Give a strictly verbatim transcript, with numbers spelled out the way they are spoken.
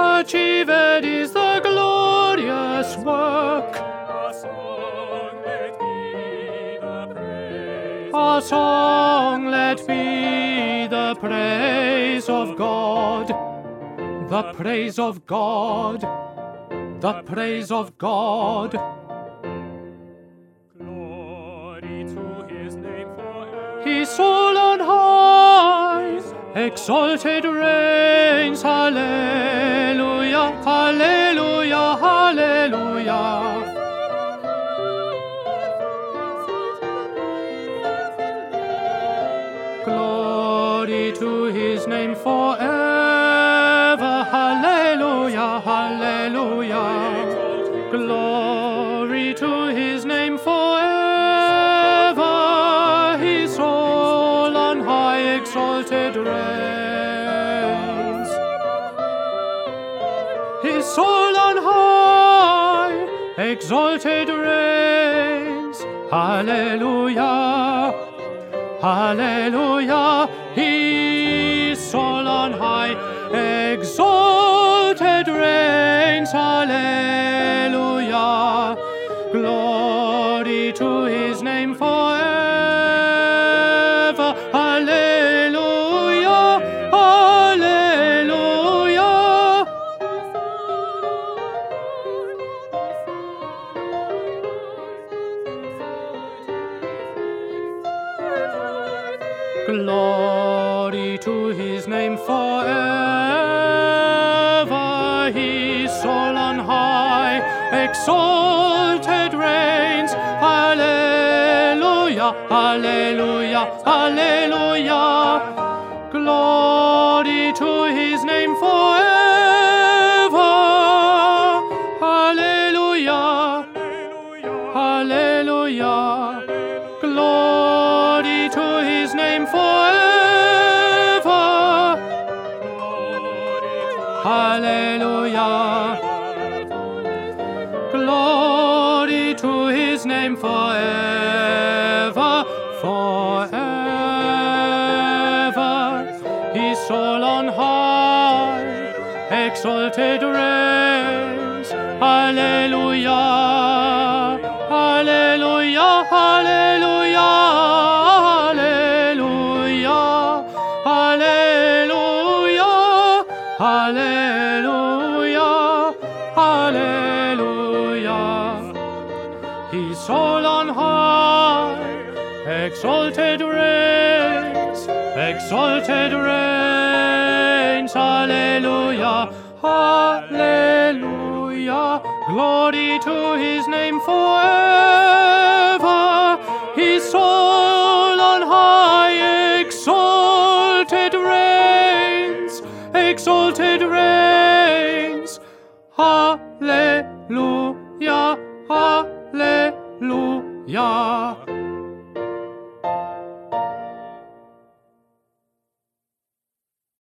achieved is the glorious work. A song let be the praise of God, the praise of God, the praise of God. Glory to his name forever. His soul on high, exalted reigns. Hallelujah, hallelujah, hallelujah. Glory to his name forever. Hallelujah, hallelujah. Glory to his name forever. His soul on high exalted reigns. His soul on high exalted reigns. Hallelujah. Hallelujah, his soul on high exalted reigns. Hallelujah, glory to his name forever. Hallelujah, hallelujah. Glory to his name forever. His soul on high exalted reigns. Hallelujah, hallelujah, hallelujah. Glory to his name forever. Hallelujah, hallelujah. Glory to his name forever. Hallelujah. Glory to his name forever, forever. His soul on high, exalted reigns. Hallelujah. Hallelujah. Hallelujah. Hallelujah, hallelujah, hallelujah. His soul on high, exalted reigns, exalted reigns. Hallelujah, hallelujah. Glory to his name forever. His soul on high, exalted reigns, exalted reigns. Hallelujah, hallelujah.